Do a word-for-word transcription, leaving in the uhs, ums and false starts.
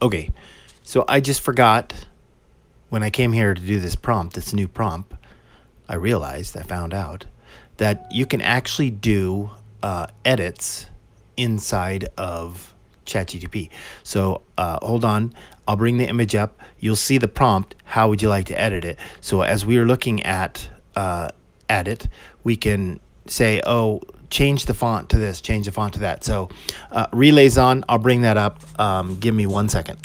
Okay, so I just forgot when I came here to do this prompt, this new prompt, I realized, I found out that you can actually do uh, edits inside of ChatGPT. So uh, hold on, I'll bring the image up. You'll see the prompt. How would you like to edit it? So as we are looking at uh, at it, we can say, oh, change the font to this, change the font to that. So uh, relays on. I'll bring that up. Um, give me one second.